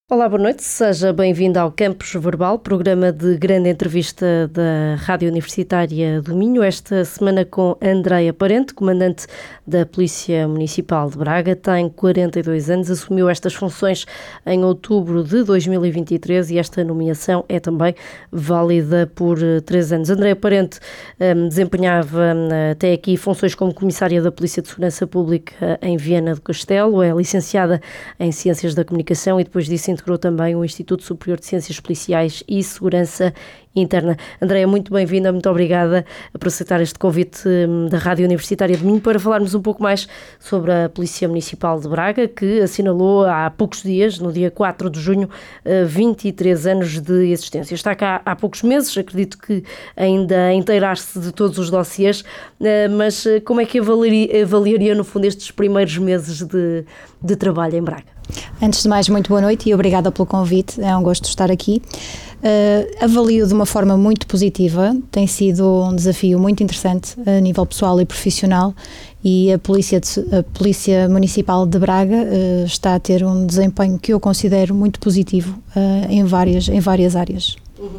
Olá, boa noite, seja bem-vindo ao Campus Verbal, programa de grande entrevista da Rádio Universitária do Minho, esta semana com Andreia Parente, comandante da Polícia Municipal de Braga, tem 42 anos, assumiu estas funções em outubro de 2023 e esta nomeação é também válida por 3 anos. Andreia Parente desempenhava até aqui funções como comissária da Polícia de Segurança Pública em Viana do Castelo, é licenciada em Ciências da Comunicação e depois disso integrou também o Instituto Superior de Ciências Policiais e Segurança Interna. Andreia, muito bem-vinda, muito obrigada por aceitar este convite da Rádio Universitária de Minho para falarmos um pouco mais sobre a Polícia Municipal de Braga, que assinalou há poucos dias, no dia 4 de junho, 23 anos de existência. Está cá há poucos meses, acredito que ainda a inteirar-se de todos os dossiês, mas como é que avaliaria no fundo estes primeiros meses de trabalho em Braga? Antes de mais, muito boa noite e obrigada pelo convite, é um gosto estar aqui. Avalio de uma forma muito positiva, tem sido um desafio muito interessante a nível pessoal e profissional e a Polícia Municipal de Braga está a ter um desempenho que eu considero muito positivo em várias áreas.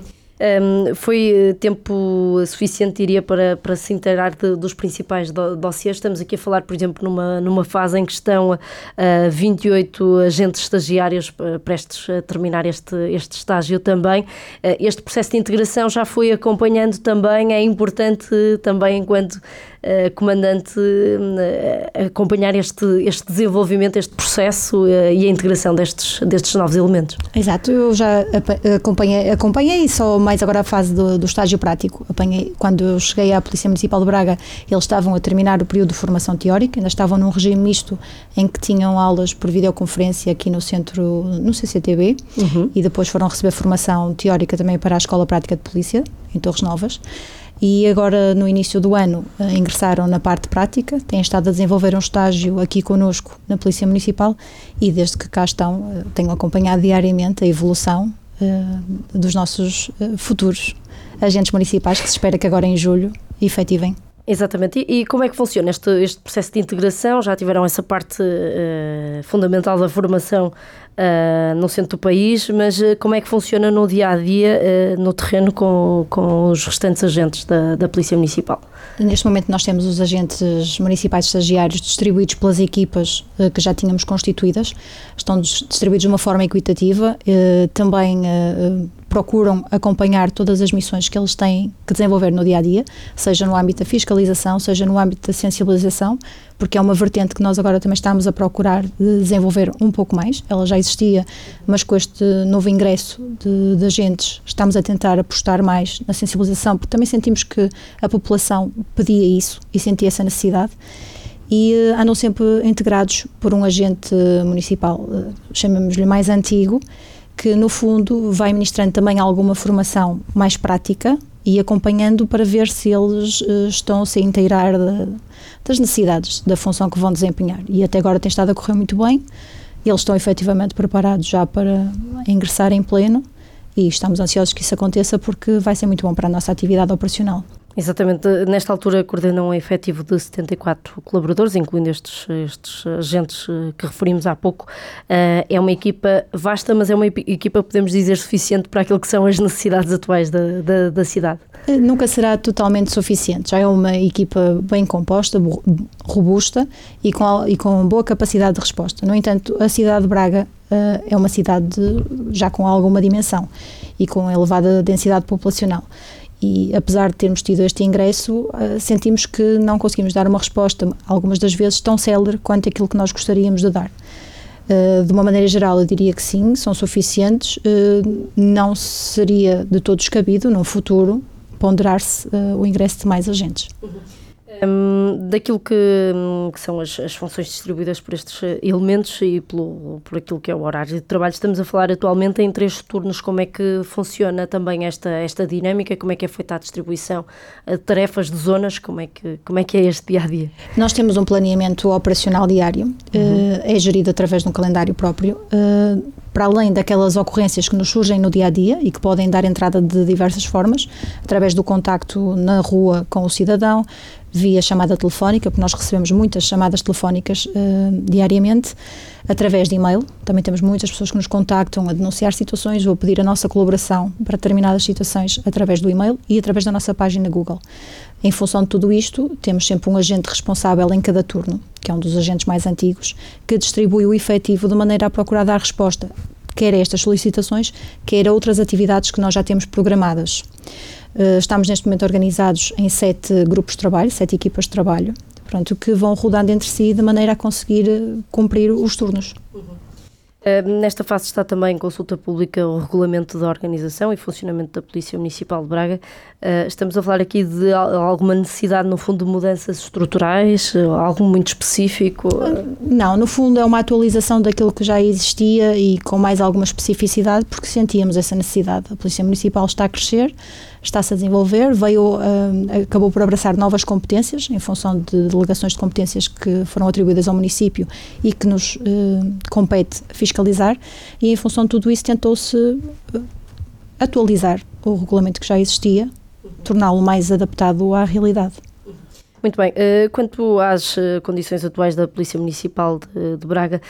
Foi tempo suficiente, diria, para se inteirar dos principais dossiês. Estamos aqui a falar, por exemplo, numa fase em que estão 28 agentes estagiários prestes a terminar este estágio também. Este processo de integração já foi acompanhando também, é importante também enquanto comandante acompanhar este desenvolvimento, este processo e a integração destes novos elementos. Exato, eu já acompanhei só mais agora a fase do estágio prático. Quando eu cheguei à Polícia Municipal de Braga, eles estavam a terminar o período de formação teórica, ainda estavam num regime misto em que tinham aulas por videoconferência aqui no centro, no CCTB, e depois foram receber formação teórica também para a Escola Prática de Polícia, em Torres Novas. E agora, no início do ano, ingressaram na parte prática, têm estado a desenvolver um estágio aqui connosco na Polícia Municipal e desde que cá estão, tenho acompanhado diariamente a evolução dos nossos futuros agentes municipais, que se espera que agora em julho efetivem. Exatamente. E como é que funciona este processo de integração? Já tiveram essa parte fundamental da formação no centro do país, mas como é que funciona no dia-a-dia, no terreno, com os restantes agentes da Polícia Municipal? Neste momento nós temos os agentes municipais estagiários distribuídos pelas equipas que já tínhamos constituídas, estão distribuídos de uma forma equitativa, também procuram acompanhar todas as missões que eles têm que desenvolver no dia-a-dia, seja no âmbito da fiscalização, seja no âmbito da sensibilização, porque é uma vertente que nós agora também estamos a procurar desenvolver um pouco mais. Ela já existia, mas com este novo ingresso de agentes estamos a tentar apostar mais na sensibilização, porque também sentimos que a população pedia isso e sentia essa necessidade. E andam sempre integrados por um agente municipal, chamamos-lhe mais antigo, que no fundo vai ministrando também alguma formação mais prática e acompanhando para ver se eles estão a se inteirar das necessidades da função que vão desempenhar. E até agora tem estado a correr muito bem, eles estão efetivamente preparados já para ingressar em pleno e estamos ansiosos que isso aconteça porque vai ser muito bom para a nossa atividade operacional. Exatamente, nesta altura coordenam um efetivo de 74 colaboradores, incluindo estes agentes que referimos há pouco. É uma equipa vasta, mas é uma equipa, podemos dizer, suficiente para aquilo que são as necessidades atuais da cidade? Nunca será totalmente suficiente, já é uma equipa bem composta, robusta e com boa capacidade de resposta. No entanto, a cidade de Braga é uma cidade já com alguma dimensão e com elevada densidade populacional. E apesar de termos tido este ingresso, sentimos que não conseguimos dar uma resposta, algumas das vezes tão célere quanto aquilo que nós gostaríamos de dar. De uma maneira geral, eu diria que sim, são suficientes. Não seria de todo descabido, no futuro, ponderar-se o ingresso de mais agentes. Daquilo que são as funções distribuídas por estes elementos e por aquilo que é o horário de trabalho, estamos a falar atualmente em 3 turnos. Como é que funciona também esta dinâmica? Como é que é feita a distribuição de tarefas, de zonas? Como é que é este dia-a-dia? Nós temos um planeamento operacional diário, é gerido através de um calendário próprio, para além daquelas ocorrências que nos surgem no dia-a-dia e que podem dar entrada de diversas formas, através do contacto na rua com o cidadão, via chamada telefónica, porque nós recebemos muitas chamadas telefónicas diariamente, através de e-mail. Também temos muitas pessoas que nos contactam a denunciar situações ou a pedir a nossa colaboração para determinadas situações através do e-mail e através da nossa página Google. Em função de tudo isto, temos sempre um agente responsável em cada turno, que é um dos agentes mais antigos, que distribui o efetivo de maneira a procurar dar resposta, quer a estas solicitações, quer a outras atividades que nós já temos programadas. Estamos neste momento organizados em 7 grupos de trabalho, 7 equipas de trabalho, pronto, que vão rodando entre si de maneira a conseguir cumprir os turnos. Nesta fase está também em consulta pública o regulamento da organização e funcionamento da Polícia Municipal de Braga. Estamos a falar aqui de alguma necessidade, no fundo, de mudanças estruturais, algo muito específico? Não, no fundo é uma atualização daquilo que já existia e com mais alguma especificidade, porque sentíamos essa necessidade. A Polícia Municipal está a crescer, está-se a desenvolver, acabou por abraçar novas competências em função de delegações de competências que foram atribuídas ao município e que nos compete fiscalizar, e em função de tudo isso tentou-se atualizar o regulamento que já existia, torná-lo mais adaptado à realidade. Muito bem. Quanto às condições atuais da Polícia Municipal de Braga,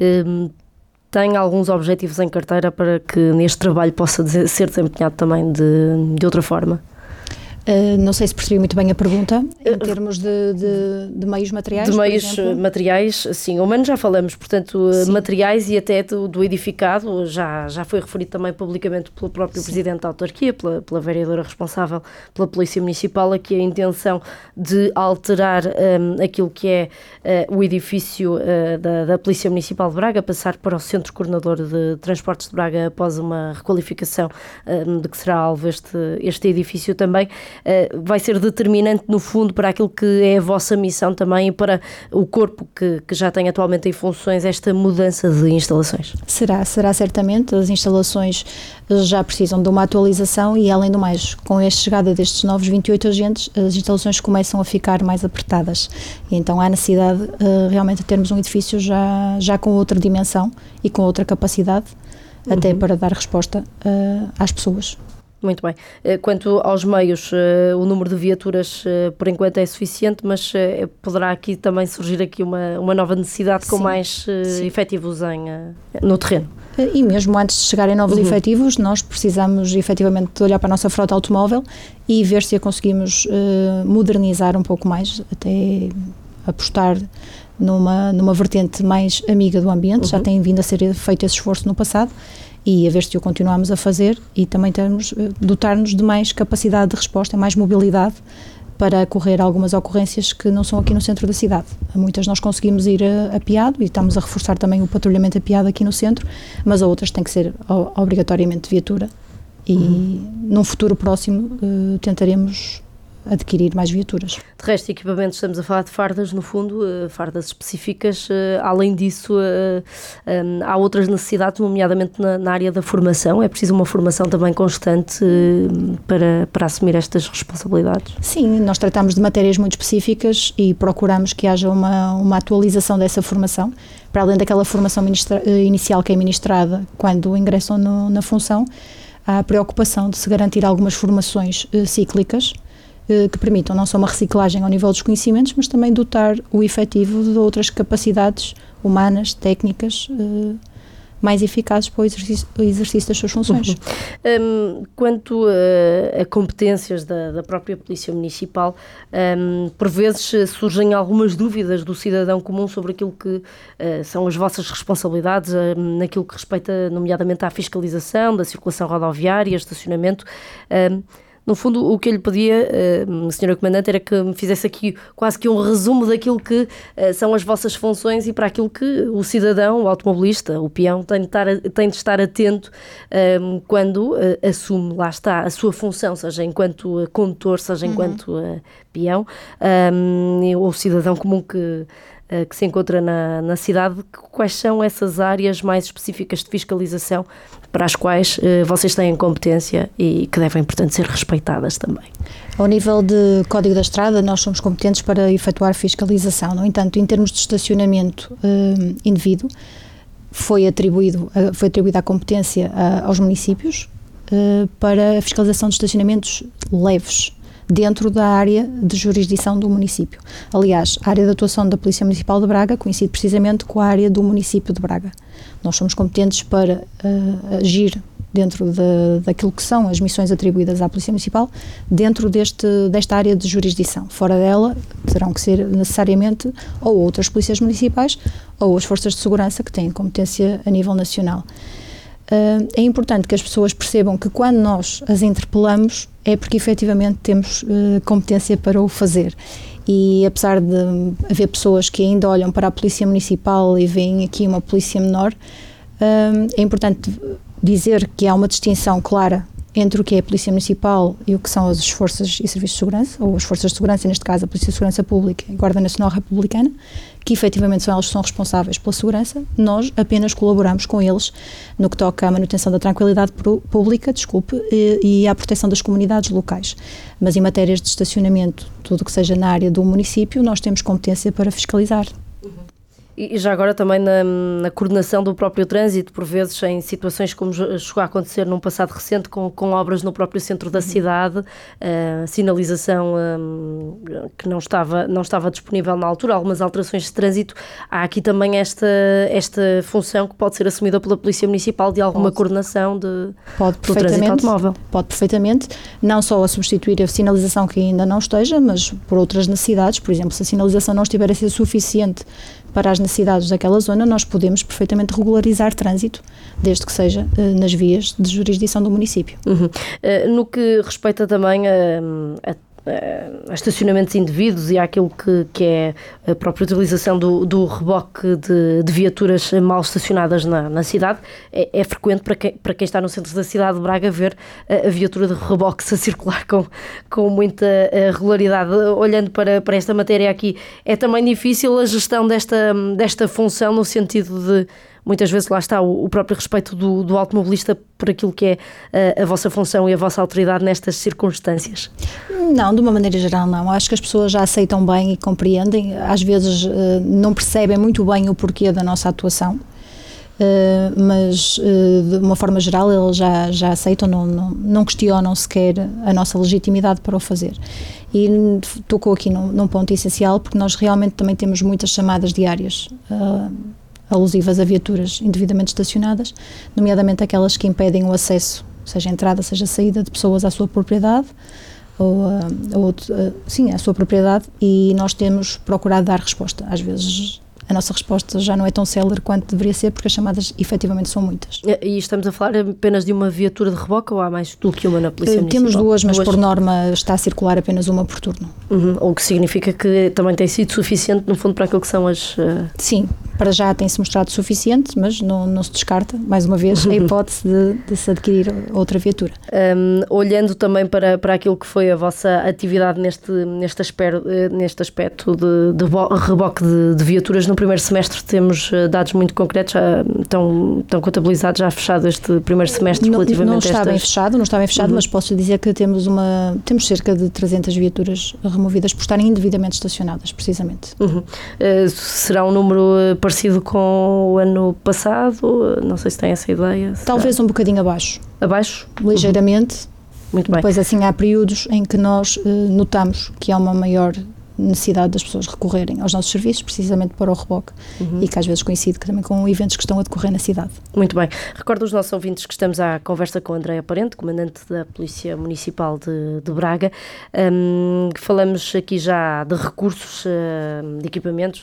tem alguns objetivos em carteira para que neste trabalho possa ser desempenhado também de outra forma? Não sei se percebi muito bem a pergunta, em termos de meios materiais, de meios materiais, sim, humanos já falamos, portanto, sim. Materiais e até do edificado, já foi referido também publicamente pelo próprio sim. Presidente da autarquia, pela vereadora responsável pela Polícia Municipal, aqui a intenção de alterar aquilo que é o edifício da Polícia Municipal de Braga, passar para o Centro Coordenador de Transportes de Braga após uma requalificação de que será alvo este edifício também. Vai ser determinante, no fundo, para aquilo que é a vossa missão também e para o corpo que já tem atualmente em funções esta mudança de instalações? Será certamente. As instalações já precisam de uma atualização e, além do mais, com a chegada destes novos 28 agentes, as instalações começam a ficar mais apertadas. E então há necessidade realmente de termos um edifício já com outra dimensão e com outra capacidade, até para dar resposta às pessoas. Muito bem. Quanto aos meios, o número de viaturas por enquanto é suficiente, mas poderá aqui também surgir aqui uma nova necessidade com mais efetivos no terreno. E mesmo antes de chegarem novos efetivos, nós precisamos efetivamente de olhar para a nossa frota automóvel e ver se a conseguimos modernizar um pouco mais, até apostar numa vertente mais amiga do ambiente. Já tem vindo a ser feito esse esforço no passado, e a ver se o continuamos a fazer e também dotar-nos de mais capacidade de resposta, mais mobilidade para acorrer algumas ocorrências que não são aqui no centro da cidade. A muitas nós conseguimos ir a Piado e estamos a reforçar também o patrulhamento a Piado aqui no centro, mas a outras tem que ser obrigatoriamente de viatura e num futuro próximo tentaremos adquirir mais viaturas. De resto, equipamentos, estamos a falar de fardas, no fundo, fardas específicas. Além disso, há outras necessidades, nomeadamente na área da formação. É preciso uma formação também constante para assumir estas responsabilidades? Sim, nós tratamos de matérias muito específicas e procuramos que haja uma atualização dessa formação, para além daquela formação inicial que é ministrada quando ingressam na função. Há a preocupação de se garantir algumas formações cíclicas, que permitam não só uma reciclagem ao nível dos conhecimentos, mas também dotar o efetivo de outras capacidades humanas, técnicas, mais eficazes para o exercício das suas funções. Quanto a competências da própria Polícia Municipal, por vezes surgem algumas dúvidas do cidadão comum sobre aquilo que são as vossas responsabilidades, naquilo que respeita nomeadamente à fiscalização da circulação rodoviária, estacionamento. No fundo, o que eu lhe pedia, Sra. Comandante, era que me fizesse aqui quase que um resumo daquilo que são as vossas funções e para aquilo que o cidadão, o automobilista, o peão, tem de estar atento quando assume, lá está, a sua função, seja enquanto condutor, seja enquanto peão, ou cidadão comum que se encontra na cidade. Quais são essas áreas mais específicas de fiscalização para as quais vocês têm competência e que devem, portanto, ser respeitadas também? Ao nível de Código da Estrada, nós somos competentes para efetuar fiscalização. No entanto, em termos de estacionamento indevido, foi atribuída a competência aos municípios para a fiscalização de estacionamentos leves, dentro da área de jurisdição do município. Aliás, a área de atuação da Polícia Municipal de Braga coincide precisamente com a área do município de Braga. Nós somos competentes para agir dentro daquilo que são as missões atribuídas à Polícia Municipal, dentro desta área de jurisdição. Fora dela, terão que ser necessariamente ou outras polícias municipais ou as forças de segurança que têm competência a nível nacional. É importante que as pessoas percebam que quando nós as interpelamos é porque efetivamente temos competência para o fazer. E apesar de haver pessoas que ainda olham para a Polícia Municipal e veem aqui uma polícia menor, é importante dizer que há uma distinção clara entre o que é a Polícia Municipal e o que são as forças e serviços de segurança, ou as forças de segurança, neste caso a Polícia de Segurança Pública e a Guarda Nacional Republicana, que efetivamente são elas que são responsáveis pela segurança. Nós apenas colaboramos com eles no que toca à manutenção da tranquilidade pública, e à proteção das comunidades locais. Mas em matérias de estacionamento, tudo o que seja na área do município, nós temos competência para fiscalizar. E já agora também na coordenação do próprio trânsito, por vezes em situações como chegou a acontecer num passado recente com obras no próprio centro da cidade, sinalização que não estava disponível na altura, algumas alterações de trânsito, há aqui também esta função que pode ser assumida pela Polícia Municipal de alguma coordenação do trânsito automóvel. Pode perfeitamente, não só a substituir a sinalização que ainda não esteja, mas por outras necessidades. Por exemplo, se a sinalização não estiver a ser suficiente para as necessidades daquela zona, nós podemos perfeitamente regularizar trânsito, desde que seja nas vias de jurisdição do município. No que respeita também a estacionamentos indevidos e àquilo que é a própria utilização do reboque de viaturas mal estacionadas na cidade, é frequente para quem está no centro da cidade de Braga ver a viatura de reboque a circular com muita regularidade. Olhando para esta matéria aqui, é também difícil a gestão desta função, no sentido de muitas vezes lá está o próprio respeito do automobilista por aquilo que é a vossa função e a vossa autoridade nestas circunstâncias? Não, de uma maneira geral não. Acho que as pessoas já aceitam bem e compreendem. Às vezes não percebem muito bem o porquê da nossa atuação, mas de uma forma geral eles já aceitam, não questionam sequer a nossa legitimidade para o fazer. E tocou aqui num ponto essencial, porque nós realmente também temos muitas chamadas diárias alusivas a viaturas indevidamente estacionadas, nomeadamente aquelas que impedem o acesso, seja a entrada, seja a saída de pessoas à sua propriedade, à sua propriedade, e nós temos procurado dar resposta. Às vezes a nossa resposta já não é tão célere quanto deveria ser, porque as chamadas efetivamente são muitas. E estamos a falar apenas de uma viatura de reboque, ou há mais do que uma na Polícia Municipal? Temos duas, mas por norma está a circular apenas uma por turno. O que significa que também tem sido suficiente, no fundo, para aquilo que são as... Sim, para já tem-se mostrado suficiente, mas não se descarta, mais uma vez, a hipótese de se adquirir outra viatura. Olhando também para aquilo que foi a vossa atividade neste aspecto de reboque de viaturas, no primeiro semestre temos dados muito concretos, estão contabilizados, já fechado este primeiro semestre relativamente não está bem fechado, mas posso dizer que temos cerca de 300 viaturas removidas por estarem indevidamente estacionadas, precisamente. Será um número parecido com o ano passado? Não sei se tem essa ideia. Talvez um bocadinho abaixo. Abaixo? Ligeiramente. Muito bem. Depois, assim, há períodos em que nós notamos que há uma maior necessidade das pessoas recorrerem aos nossos serviços, precisamente para o reboque, e que às vezes coincide também com eventos que estão a decorrer na cidade. Muito bem. Recordo aos nossos ouvintes que estamos à conversa com Andreia Parente, comandante da Polícia Municipal de Braga. Falamos aqui já de recursos, de equipamentos,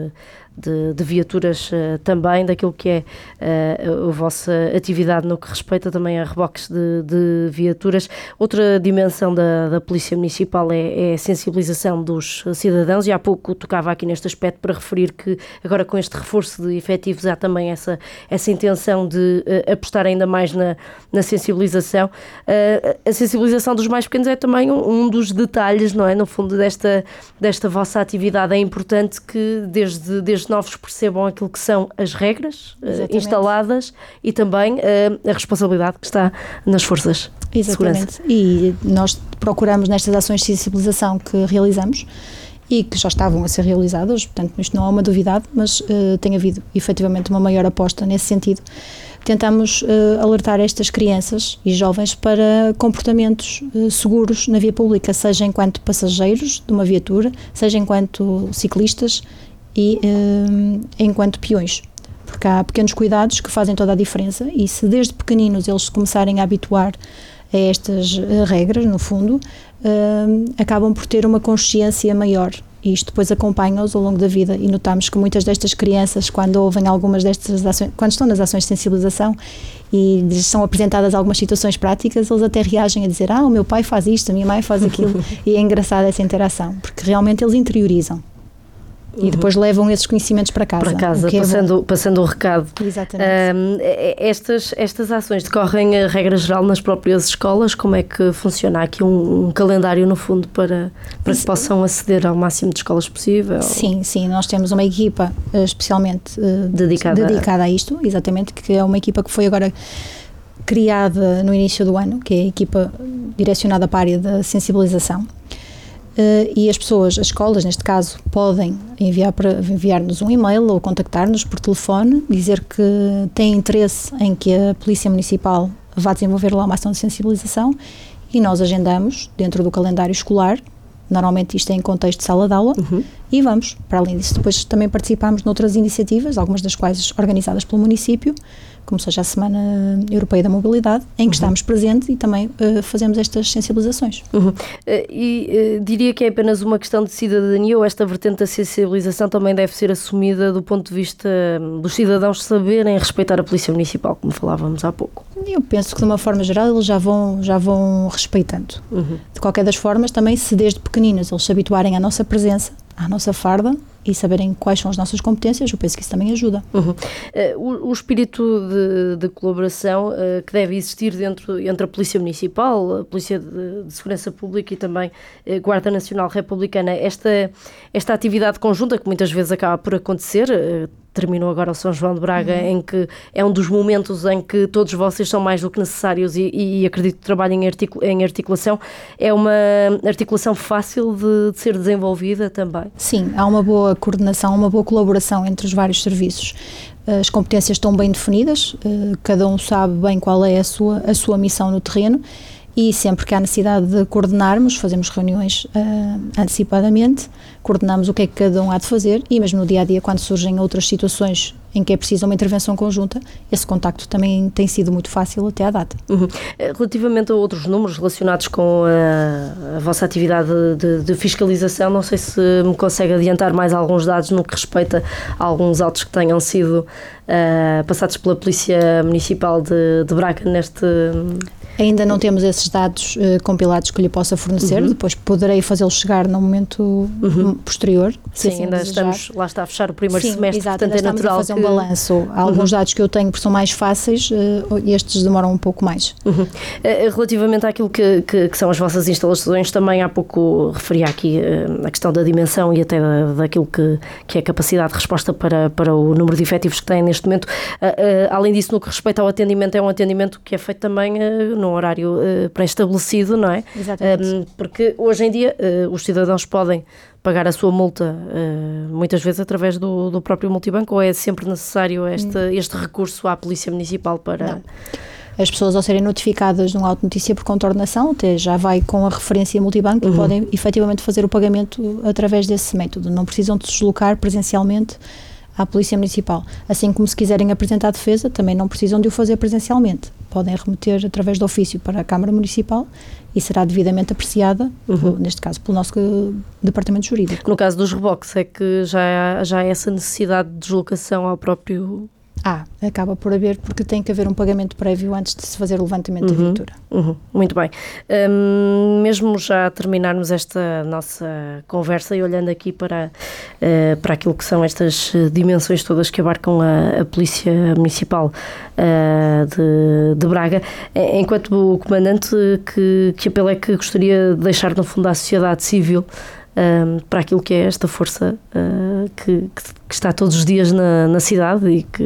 de viaturas também, daquilo que é a vossa atividade no que respeita também a reboques de viaturas. Outra dimensão da Polícia Municipal é a sensibilização dos cidadãos, e há pouco tocava aqui neste aspecto para referir que agora, com este reforço de efetivos, há também essa intenção de apostar ainda mais na sensibilização. A sensibilização dos mais pequenos é também um dos detalhes, não é? No fundo desta vossa atividade, é importante que desde novos percebam aquilo que são as regras instaladas, e também a responsabilidade que está nas forças de segurança. E nós procuramos, nestas ações de sensibilização que realizamos e que já estavam a ser realizadas, portanto isto não é uma novidade, mas tem havido efetivamente uma maior aposta nesse sentido. tentamos alertar estas crianças e jovens para comportamentos seguros na via pública, seja enquanto passageiros de uma viatura, seja enquanto ciclistas e enquanto peões. Porque há pequenos cuidados que fazem toda a diferença e se desde pequeninos eles se começarem a habituar a estas regras, no fundo, acabam por ter uma consciência maior. E isto depois acompanha-os ao longo da vida e notamos que muitas destas crianças, quando ouvem algumas destas ações, quando estão nas ações de sensibilização e são apresentadas algumas situações práticas, eles até reagem a dizer: o meu pai faz isto, a minha mãe faz aquilo. E é engraçada essa interação, porque realmente eles interiorizam. E depois levam esses conhecimentos para casa. Passando o recado. Exatamente. Estas ações decorrem, a regra geral, nas próprias escolas? Como é que funciona? Há aqui um calendário, no fundo, para que possam aceder ao máximo de escolas possível? Sim, nós temos uma equipa especialmente dedicada a isto, exatamente, que é uma equipa que foi agora criada no início do ano, que é a equipa direcionada para a área da sensibilização. E as escolas neste caso, podem enviar-nos um e-mail ou contactar-nos por telefone, dizer que têm interesse em que a Polícia Municipal vá desenvolver lá uma ação de sensibilização e nós agendamos dentro do calendário escolar, normalmente isto é em contexto de sala de aula, e vamos. Para além disso, depois também participamos noutras iniciativas, algumas das quais organizadas pelo município, como seja a Semana Europeia da Mobilidade, em que estamos presentes e também fazemos estas sensibilizações. Diria que é apenas uma questão de cidadania, ou esta vertente da sensibilização também deve ser assumida do ponto de vista dos cidadãos saberem respeitar a Polícia Municipal, como falávamos há pouco? Eu penso que de uma forma geral eles já vão respeitando. De qualquer das formas, também se desde pequeninos eles se habituarem à nossa presença, à nossa farda e saberem quais são as nossas competências, eu penso que isso também ajuda. O espírito de colaboração que deve existir entre a Polícia Municipal, a Polícia de Segurança Pública e também a Guarda Nacional Republicana, esta atividade conjunta que muitas vezes acaba por acontecer, terminou agora o São João de Braga, em que é um dos momentos em que todos vocês são mais do que necessários e acredito que trabalhem em articulação. É uma articulação fácil de ser desenvolvida também? Sim, há uma boa coordenação, uma boa colaboração entre os vários serviços. As competências estão bem definidas, cada um sabe bem qual é a sua missão no terreno e sempre que há necessidade de coordenarmos, fazemos reuniões antecipadamente, coordenamos o que é que cada um há de fazer e mesmo no dia-a-dia, quando surgem outras situações em que é preciso uma intervenção conjunta, esse contacto também tem sido muito fácil até à data. Relativamente a outros números relacionados com a vossa atividade de fiscalização, não sei se me consegue adiantar mais alguns dados no que respeita a alguns autos que tenham sido passados pela Polícia Municipal de Braga neste... Ainda não temos esses dados compilados que lhe possa fornecer, depois poderei fazê-los chegar no momento posterior. Sim, assim ainda estamos, lá está a fechar o primeiro semestre, exato, portanto é natural a fazer um balanço. Há alguns dados que eu tenho que são mais fáceis e estes demoram um pouco mais. Relativamente àquilo que são as vossas instalações, também há pouco referi aqui a questão da dimensão e até daquilo que é a capacidade de resposta para o número de efetivos que têm neste momento. Além disso, no que respeita ao atendimento, é um atendimento que é feito também num horário pré-estabelecido, não é? Exatamente. Porque hoje em dia os cidadãos podem pagar a sua multa muitas vezes através do próprio multibanco, ou é sempre necessário este recurso à Polícia Municipal para... Não. As pessoas, ao serem notificadas de um auto de notícia por contornação, até já vai com a referência multibanco e podem efetivamente fazer o pagamento através desse método. Não precisam de se deslocar presencialmente à Polícia Municipal. Assim como se quiserem apresentar defesa, também não precisam de o fazer presencialmente. Podem remeter através do ofício para a Câmara Municipal e será devidamente apreciada, neste caso, pelo nosso Departamento Jurídico. No caso dos reboques, é que já há essa necessidade de deslocação ao próprio... Acaba por haver, porque tem que haver um pagamento prévio antes de se fazer o levantamento da viatura. Muito bem. Mesmo já a terminarmos esta nossa conversa e olhando aqui para aquilo que são estas dimensões todas que abarcam a Polícia Municipal de Braga, enquanto comandante, que apelo é que gostaria de deixar no fundo à sociedade civil para aquilo que é esta força que está todos os dias na cidade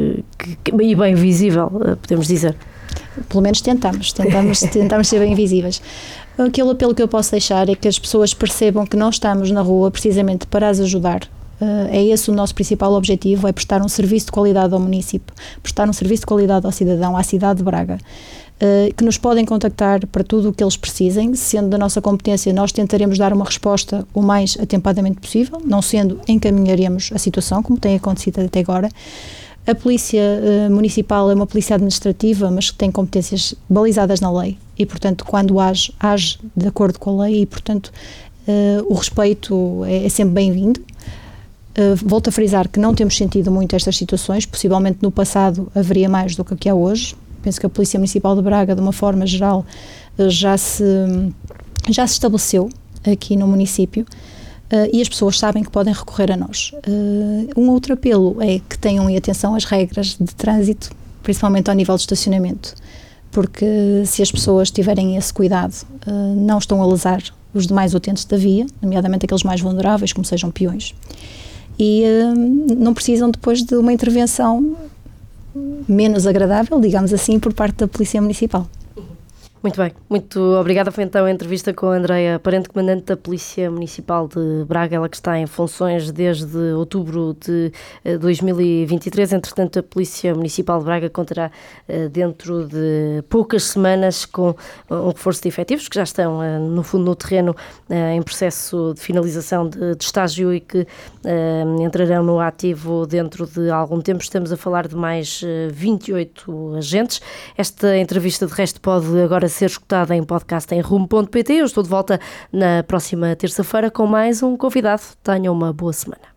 e bem visível, podemos dizer. Pelo menos tentamos ser bem visíveis. Aquele apelo que eu posso deixar é que as pessoas percebam que não estamos na rua precisamente para as ajudar, É esse o nosso principal objetivo, é prestar um serviço de qualidade ao município, prestar um serviço de qualidade ao cidadão, à cidade de Braga, que nos podem contactar para tudo o que eles precisem. Sendo da nossa competência, nós tentaremos dar uma resposta o mais atempadamente possível, não sendo, encaminharemos a situação, como tem acontecido até agora. A Polícia Municipal é uma polícia administrativa, mas que tem competências balizadas na lei e, portanto, quando age de acordo com a lei e, portanto, o respeito é sempre bem-vindo. Volto a frisar que não temos sentido muito estas situações, possivelmente no passado haveria mais do que há hoje. Penso que a Polícia Municipal de Braga, de uma forma geral, já se estabeleceu aqui no município. E as pessoas sabem que podem recorrer a nós. Um outro apelo é que tenham em atenção as regras de trânsito, principalmente ao nível de estacionamento, porque se as pessoas tiverem esse cuidado, não estão a lesar os demais utentes da via, nomeadamente aqueles mais vulneráveis, como sejam peões, e não precisam depois de uma intervenção menos agradável, digamos assim, por parte da Polícia Municipal. Muito bem, muito obrigada. Foi então a entrevista com a Andreia Parente, comandante da Polícia Municipal de Braga, ela que está em funções desde outubro de 2023. Entretanto, a Polícia Municipal de Braga contará dentro de poucas semanas com um reforço de efetivos que já estão, no fundo, no terreno em processo de finalização de estágio e que entrarão no ativo dentro de algum tempo. Estamos a falar de mais 28 agentes. Esta entrevista, de resto, pode agora ser escutada em podcast em rumo.pt. Eu estou de volta na próxima terça-feira com mais um convidado. Tenham uma boa semana.